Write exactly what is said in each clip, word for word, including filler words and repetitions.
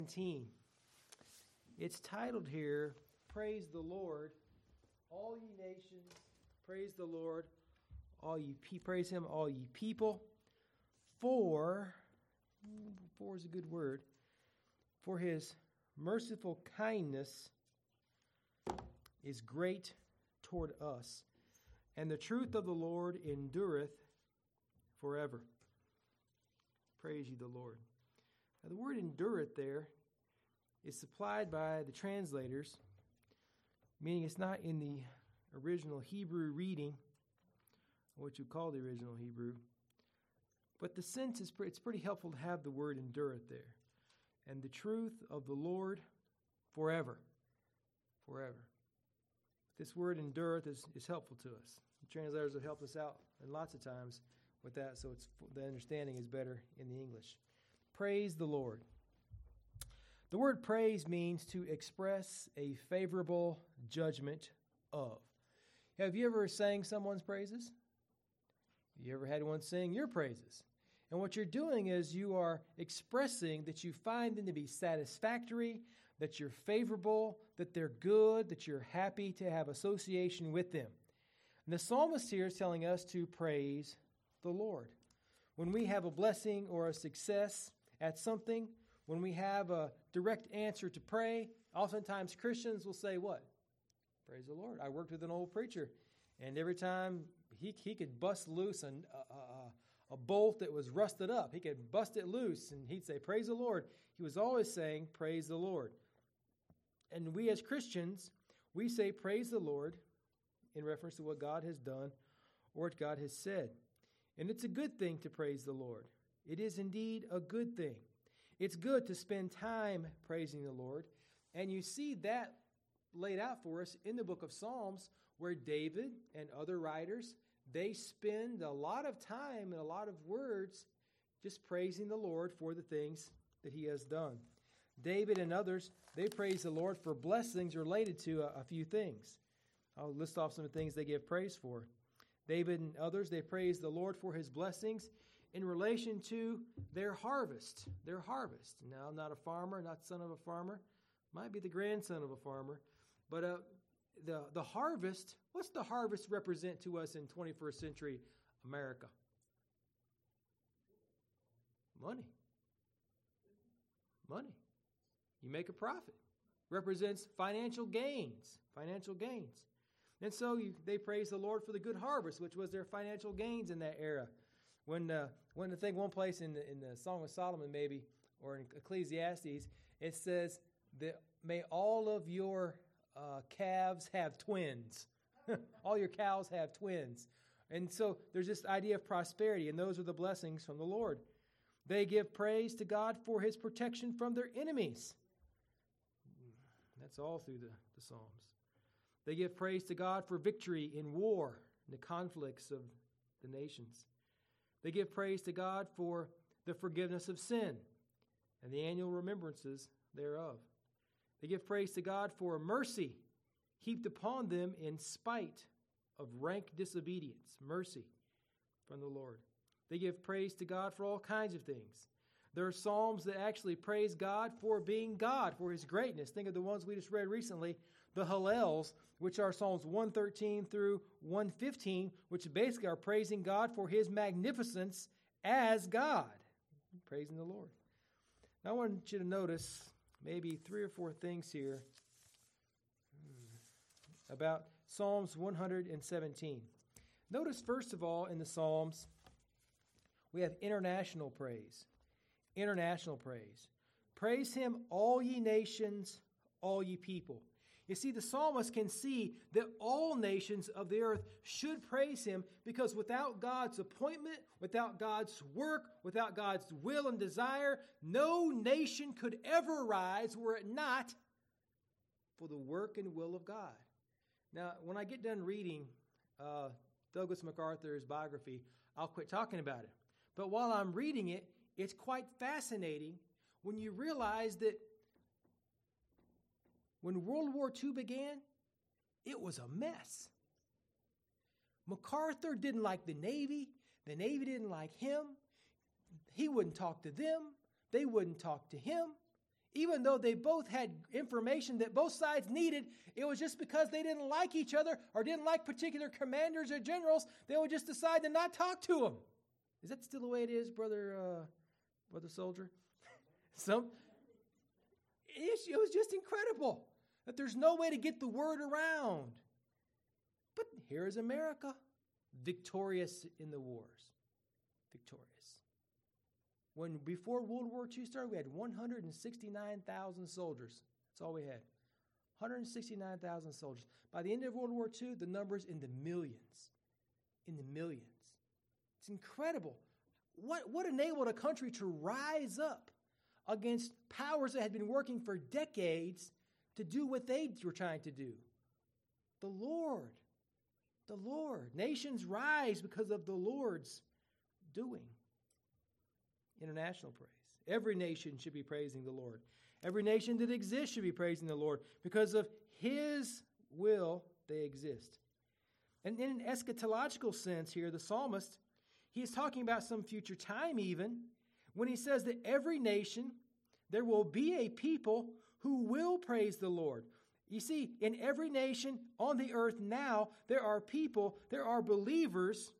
seventeen. It's titled here, Praise the Lord, all ye nations, praise the Lord, all ye pe- praise him, all ye people, for, for is a good word, for his merciful kindness is great toward us, and the truth of the Lord endureth forever. Praise ye the Lord. Now, the word endureth there is supplied by the translators, meaning it's not in the original Hebrew reading, what you call the original Hebrew, but the sense is pre- it's pretty helpful to have the word endureth there. And the truth of the Lord forever. Forever. This word endureth is, is helpful to us. The translators have helped us out and lots of times with that, so it's the understanding is better in the English. Praise the Lord. The word praise means to express a favorable judgment of. Have you ever sang someone's praises? You ever had one sing your praises? And what you're doing is you are expressing that you find them to be satisfactory, that you're favorable, that they're good, that you're happy to have association with them. And the psalmist here is telling us to praise the Lord. When we have a blessing or a success at something, when we have a direct answer to pray, oftentimes Christians will say what? Praise the Lord. I worked with an old preacher, and every time he he could bust loose an, a, a, a bolt that was rusted up, he could bust it loose, and he'd say, praise the Lord. He was always saying, praise the Lord. And we as Christians, we say, praise the Lord in reference to what God has done or what God has said. And it's a good thing to praise the Lord. It is indeed a good thing. It's good to spend time praising the Lord. And you see that laid out for us in the book of Psalms, where David and other writers, they spend a lot of time and a lot of words just praising the Lord for the things that he has done. David and others, they praise the Lord for blessings related to a, a few things. I'll list off some of the things they give praise for. David and others, they praise the Lord for his blessings in relation to their harvest. Their harvest. Now, I'm not a farmer, not son of a farmer. Might be the grandson of a farmer. But uh, the, the harvest, what's the harvest represent to us in twenty-first century America? Money. Money. You make a profit. Represents financial gains. Financial gains. And so you, they praise the Lord for the good harvest, which was their financial gains in that era. When uh, when I think one place in the, in the Song of Solomon maybe, or in Ecclesiastes, it says that may all of your uh, calves have twins. All your cows have twins. And so there's this idea of prosperity, and those are the blessings from the Lord. They give praise to God for his protection from their enemies. That's all through the, the Psalms. They give praise to God for victory in war and the conflicts of the nations. They give praise to God for the forgiveness of sin and the annual remembrances thereof. They give praise to God for mercy heaped upon them in spite of rank disobedience. Mercy from the Lord. They give praise to God for all kinds of things. There are psalms that actually praise God for being God, for his greatness. Think of the ones we just read recently, the Hallels, which are Psalms one thirteen through one fifteen, which basically are praising God for his magnificence as God. Praising the Lord. Now I want you to notice maybe three or four things here about Psalms one seventeen. Notice, first of all, in the Psalms, we have international praise. International praise. Praise him, all ye nations, all ye people. You see, the psalmist can see that all nations of the earth should praise him, because without God's appointment, without God's work, without God's will and desire, no nation could ever rise were it not for the work and will of God. Now, when I get done reading uh, Douglas MacArthur's biography, I'll quit talking about it. But while I'm reading it, it's quite fascinating when you realize that when World War Two began, it was a mess. MacArthur didn't like the Navy. The Navy didn't like him. He wouldn't talk to them. They wouldn't talk to him. Even though they both had information that both sides needed, it was just because they didn't like each other or didn't like particular commanders or generals, they would just decide to not talk to them. Is that still the way it is, brother, uh, brother soldier? Some, it, it was just incredible that there's no way to get the word around. But here is America, victorious in the wars. Victorious. When before World War Two started, we had one hundred sixty-nine thousand soldiers. That's all we had. one hundred sixty-nine thousand soldiers. By the end of World War Two, the number's in the millions. In the millions. It's incredible. What, what enabled a country to rise up against powers that had been working for decades to do what they were trying to do? The Lord. The Lord. Nations rise because of the Lord's doing. International praise. Every nation should be praising the Lord. Every nation that exists should be praising the Lord. Because of His will, they exist. And in an eschatological sense here, the psalmist, he is talking about some future time even, when he says that every nation, there will be a people who will praise the Lord. You see, in every nation on the earth now, there are people, there are believers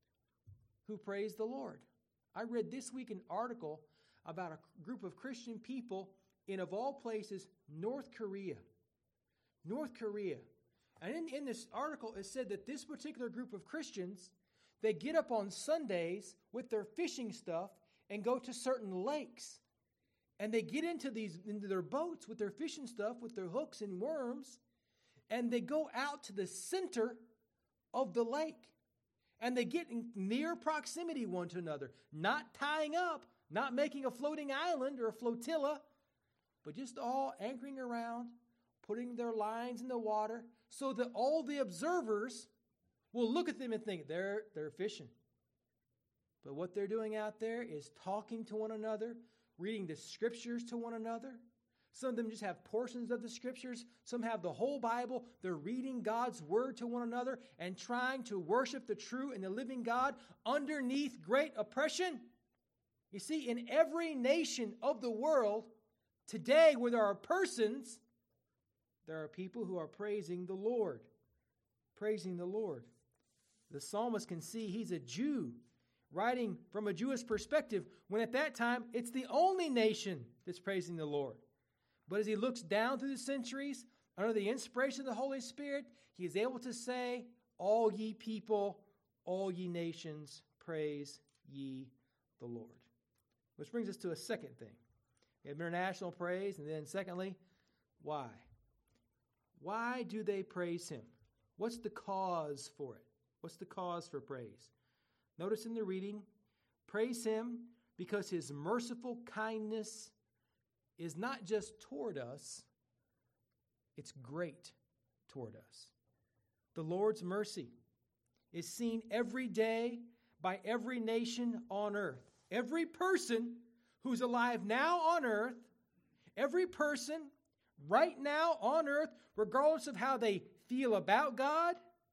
who praise the Lord. I read this week an article about a group of Christian people in, of all places, North Korea. North Korea. And in, in this article, it said that this particular group of Christians, they get up on Sundays with their fishing stuff and go to certain lakes. And they get into these into their boats with their fishing stuff, with their hooks and worms, and they go out to the center of the lake. And they get in near proximity one to another, not tying up, not making a floating island or a flotilla, but just all anchoring around, putting their lines in the water so that all the observers will look at them and think, they're, they're fishing. But what they're doing out there is talking to one another, reading the scriptures to one another. Some of them just have portions of the scriptures. Some have the whole Bible. They're reading God's word to one another and trying to worship the true and the living God underneath great oppression. You see, in every nation of the world, today where there are persons, there are people who are praising the Lord. Praising the Lord. The psalmist can see he's a Jew writing from a Jewish perspective when at that time it's the only nation that's praising the Lord. But as he looks down through the centuries, under the inspiration of the Holy Spirit, he is able to say, all ye people, all ye nations, praise ye the Lord. Which brings us to a second thing. We have international praise, and then secondly, why? Why do they praise him? What's the cause for it? What's the cause for praise? Notice in the reading, praise him because his merciful kindness is not just toward us, it's great toward us. The Lord's mercy is seen every day by every nation on earth. Every person who's alive now on earth, every person right now on earth, regardless of how they feel about God,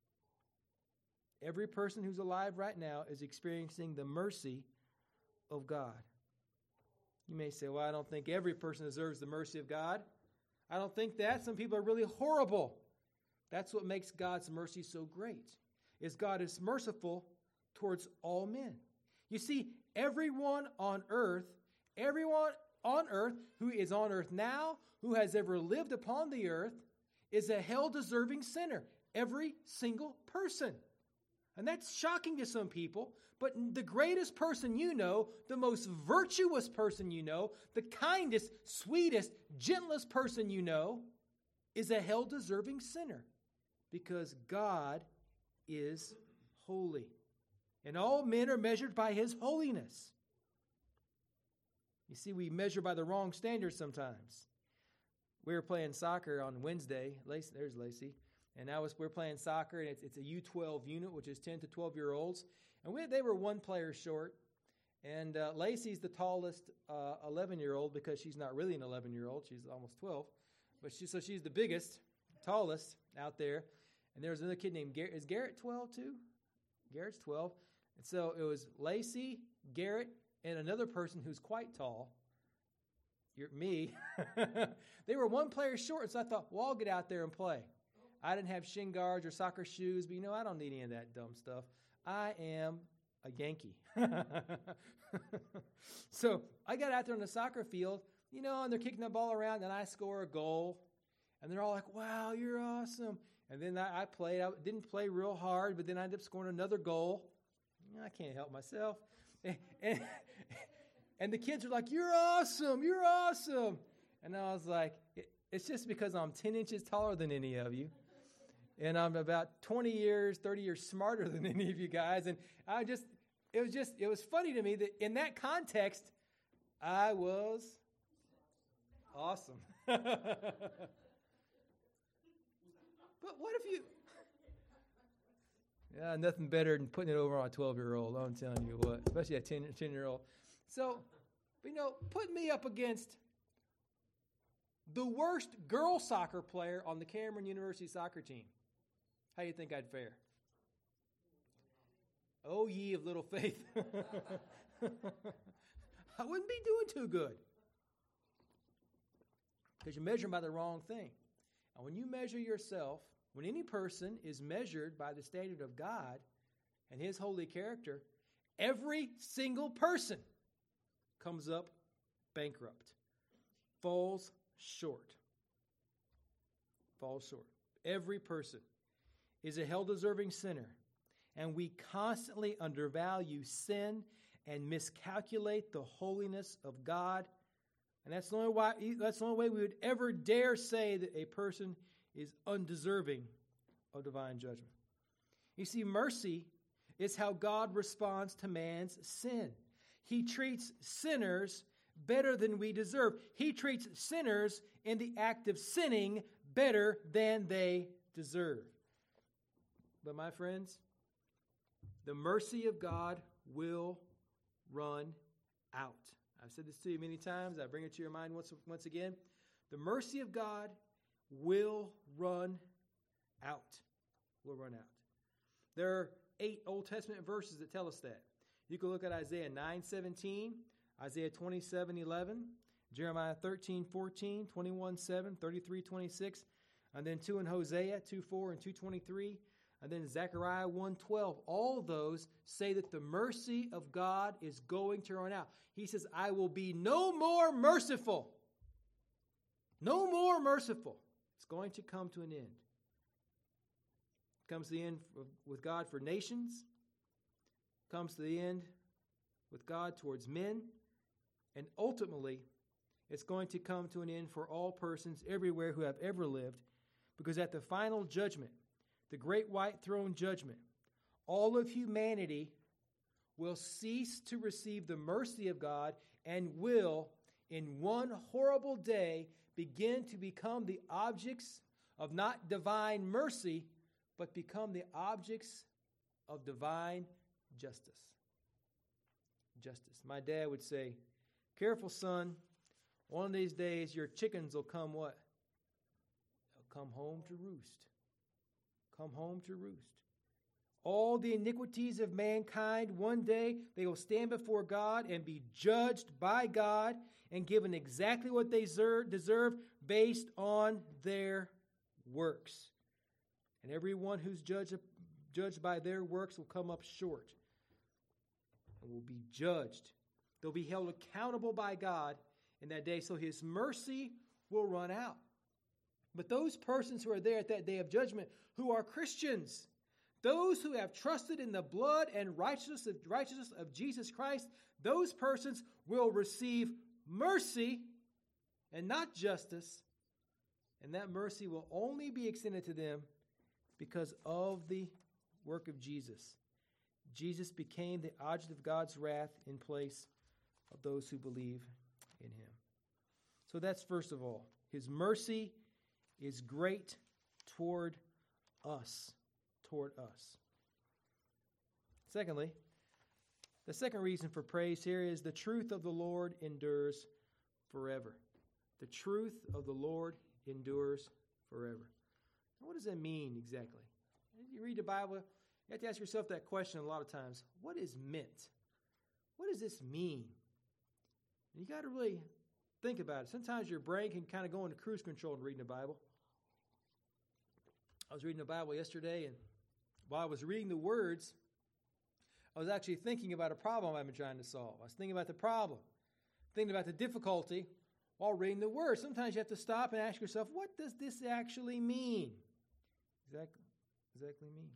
every person who's alive right now is experiencing the mercy of God. You may say, well, I don't think every person deserves the mercy of God. I don't think that. Some people are really horrible. That's what makes God's mercy so great, is God is merciful towards all men. You see, everyone on earth, everyone on earth who is on earth now, who has ever lived upon the earth, is a hell-deserving sinner. Every single person. And that's shocking to some people, but the greatest person you know, the most virtuous person you know, the kindest, sweetest, gentlest person you know, is a hell-deserving sinner because God is holy. And all men are measured by his holiness. You see, we measure by the wrong standards sometimes. We were playing soccer on Wednesday. Lacey, there's Lacey. And I was, we're playing soccer, and it's, it's a U twelve unit, which is ten to twelve-year-olds. And we, they were one player short. And uh, Lacey's the tallest uh, eleven-year-old because she's not really an eleven-year-old. She's almost twelve. But she, so she's the biggest, tallest out there. And there was another kid named Garrett. Is Garrett twelve too? Garrett's twelve. And so it was Lacey, Garrett, and another person who's quite tall. you're, me, they were one player short, so I thought, well, I'll get out there and play. I didn't have shin guards or soccer shoes, but you know, I don't need any of that dumb stuff. I am a Yankee. So I got out there on the soccer field, you know, and they're kicking the ball around, and I score a goal. And they're all like, wow, you're awesome. And then I, I played. I didn't play real hard, but then I ended up scoring another goal. I can't help myself. And, and, and the kids are like, you're awesome, you're awesome. And I was like, it, it's just because I'm ten inches taller than any of you. And I'm about twenty years, thirty years smarter than any of you guys. And I just, it was just, it was funny to me that in that context, I was awesome. But what if you... Yeah, nothing better than putting it over on a twelve-year-old, I'm telling you what, especially a ten-year-old. So, you know, put me up against the worst girl soccer player on the Cameron University soccer team. How do you think I'd fare? Oh, ye of little faith. I wouldn't be doing too good. Because you're measuring by the wrong thing. And when you measure yourself, when any person is measured by the standard of God and His holy character, every single person comes up bankrupt, falls short. Falls short. Every person is a hell-deserving sinner, and we constantly undervalue sin and miscalculate the holiness of God. And that's the only why, that's the only way we would ever dare say that a person is undeserving of divine judgment. You see, mercy is how God responds to man's sin. He treats sinners better than we deserve. He treats sinners in the act of sinning better than they deserve. But my friends, the mercy of God will run out. I've said this to you many times. I bring it to your mind once, once again. The mercy of God will run out. Will run out. There are eight Old Testament verses that tell us that. You can look at Isaiah nine seventeen, Isaiah twenty-seven eleven, Jeremiah thirteen fourteen, twenty-one seven, thirty-three twenty-six, and then two in Hosea two four and two twenty-three, and then Zechariah one twelve. All those say that the mercy of God is going to run out. He says, I will be no more merciful. No more merciful. It's going to come to an end. It comes to the end with God for nations. It comes to the end with God towards men. And ultimately, it's going to come to an end for all persons everywhere who have ever lived. Because at the final judgment, the great white throne judgment, all of humanity will cease to receive the mercy of God and will, in one horrible day, begin to become the objects of not divine mercy, but become the objects of divine justice. Justice. My dad would say, careful, son, one of these days your chickens will come what? They'll come home to roost. Come home to roost. All the iniquities of mankind, one day they will stand before God and be judged by God and given exactly what they deserve based on their works. And everyone who's judged, judged by their works will come up short and will be judged. They'll be held accountable by God in that day, so His mercy will run out. But those persons who are there at that day of judgment, who are Christians, those who have trusted in the blood and righteousness of, righteousness of Jesus Christ, those persons will receive mercy and not justice. And that mercy will only be extended to them because of the work of Jesus. Jesus became the object of God's wrath in place of those who believe in Him. So that's first of all. His mercy is great toward us. Toward us. Secondly, the second reason for praise here is the truth of the Lord endures forever. The truth of the Lord endures forever. What does that mean exactly? You read the Bible, you have to ask yourself that question a lot of times. What is meant? What does this mean? You got to really Think about it. Sometimes your brain can kind of go into cruise control and reading the Bible. I was reading the Bible yesterday, and while I was reading the words, I was actually thinking about a problem I've been trying to solve. I was thinking about the problem, thinking about the difficulty while reading the words. Sometimes you have to stop and ask yourself, what does this actually mean? Exactly, exactly mean.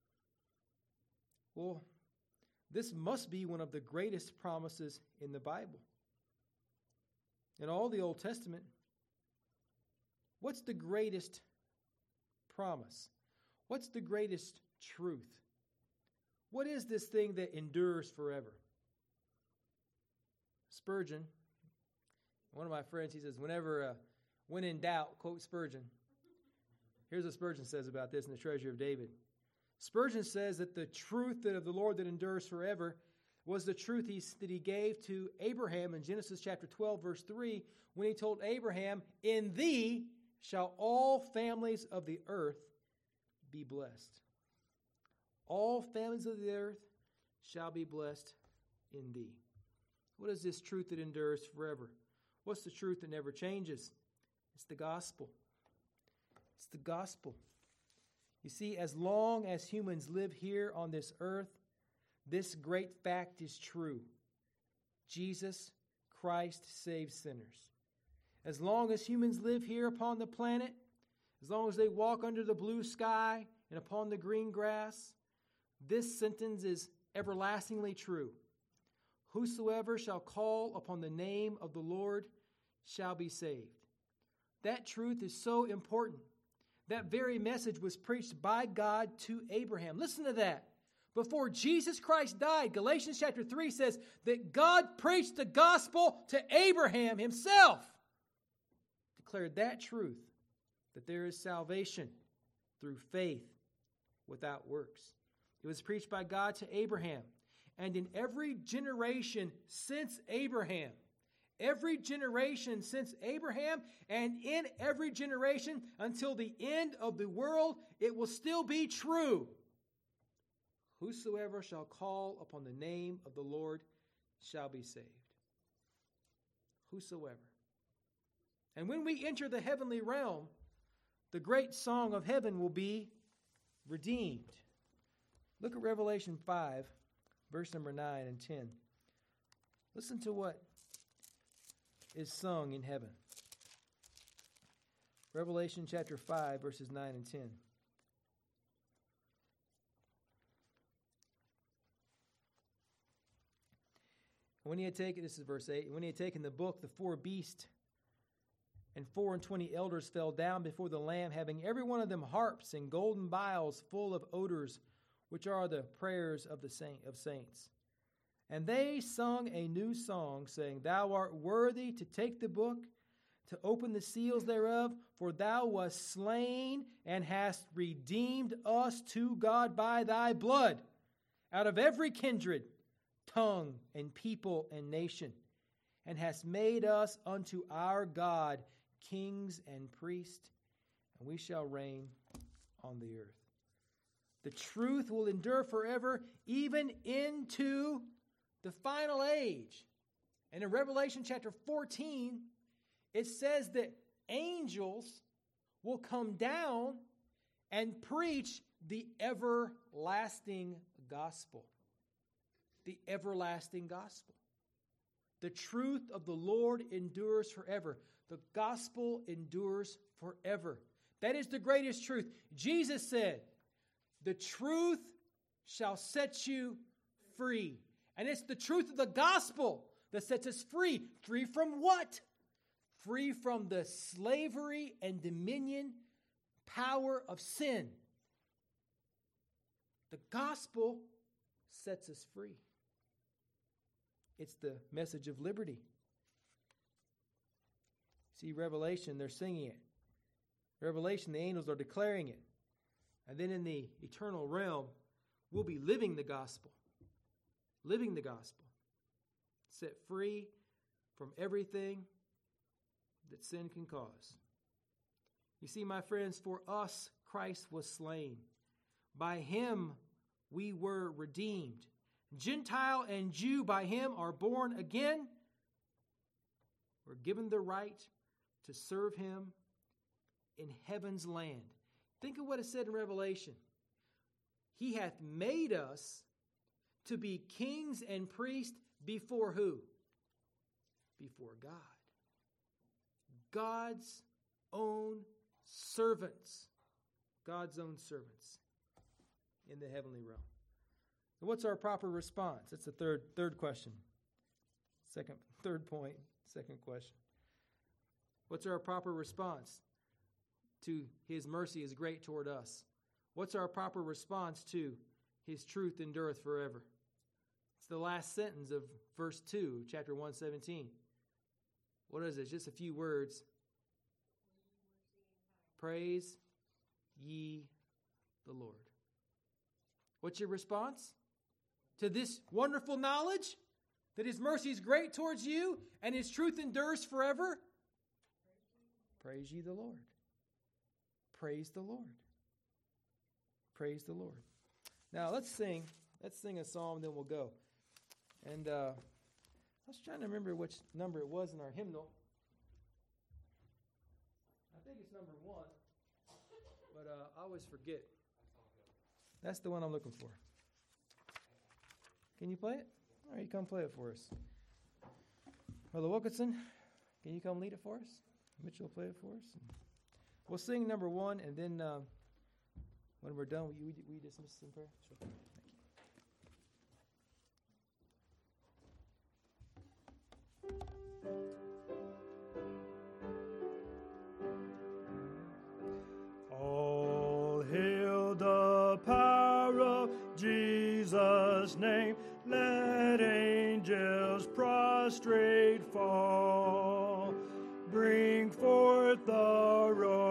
Well, this must be one of the greatest promises in the Bible. In all the Old Testament, what's the greatest promise? What's the greatest truth? What is this thing that endures forever? Spurgeon, one of my friends, he says, whenever, uh, when in doubt, quote Spurgeon. Here's what Spurgeon says about this in the Treasure of David. Spurgeon says that the truth that of the Lord that endures forever was the truth he, that he gave to Abraham in Genesis chapter twelve, verse three, when he told Abraham, in thee shall all families of the earth be blessed. All families of the earth shall be blessed in thee. What is this truth that endures forever? What's the truth that never changes? It's the gospel. It's the gospel. You see, as long as humans live here on this earth, this great fact is true. Jesus Christ saves sinners. As long as humans live here upon the planet, as long as they walk under the blue sky and upon the green grass, this sentence is everlastingly true. Whosoever shall call upon the name of the Lord shall be saved. That truth is so important. That very message was preached by God to Abraham. Listen to that. Before Jesus Christ died, Galatians chapter three says that God preached the gospel to Abraham himself. Declared that truth, that there is salvation through faith without works. It was preached by God to Abraham. And in every generation since Abraham, every generation since Abraham, and in every generation until the end of the world, it will still be true. Whosoever shall call upon the name of the Lord shall be saved. Whosoever. And when we enter the heavenly realm, the great song of heaven will be redeemed. Look at Revelation five, verse number nine and ten. Listen to what is sung in heaven. Revelation chapter five, verses nine and ten. When he had taken, this is verse eight, when he had taken the book, the four beasts and four and twenty elders fell down before the Lamb, having every one of them harps and golden vials full of odors, which are the prayers of the saint of saints. And they sung a new song, saying, Thou art worthy to take the book, to open the seals thereof, for thou wast slain and hast redeemed us to God by thy blood, out of every kindred, tongue, and people, and nation, and hast made us unto our God kings and priests, and we shall reign on the earth. The truth will endure forever, even into the final age. And in Revelation chapter fourteen, it says that angels will come down and preach the everlasting gospel. The everlasting gospel. The truth of the Lord endures forever. The gospel endures forever. That is the greatest truth. Jesus said, the truth shall set you free. And it's the truth of the gospel that sets us free. Free from what? Free from the slavery and dominion power of sin. The gospel sets us free. It's the message of liberty. See, Revelation, they're singing it. Revelation, the angels are declaring it. And then in the eternal realm, we'll be living the gospel. Living the gospel. Set free from everything that sin can cause. You see, my friends, for us, Christ was slain. By him, we were redeemed. Gentile and Jew by him are born again. We're given the right to serve him in heaven's land. Think of what it said in Revelation. He hath made us to be kings and priests before who? Before God. God's own servants. God's own servants in the heavenly realm. And what's our proper response? That's the third third question. Second, third point, second question. What's our proper response to his mercy is great toward us? What's our proper response to his truth endureth forever? It's the last sentence of verse two, chapter one seventeen. What is it? Just a few words. Praise ye the Lord. What's your response to this wonderful knowledge that his mercy is great towards you and his truth endures forever? Praise ye the Lord. Praise the Lord. Praise the Lord. Now let's sing. Let's sing a psalm, then we'll go. And uh, I was trying to remember which number it was in our hymnal. I think it's number one, but uh, I always forget. That's the one I'm looking for. Can you play it? All right, you come play it for us. Brother Wilkinson, can you come lead it for us? Mitchell, play it for us. We'll sing number one, and then uh, when we're done, will you, will you dismiss us in prayer? Sure. Thank you. All hail the power of Jesus' name. Let angels prostrate fall. Bring forth the rose.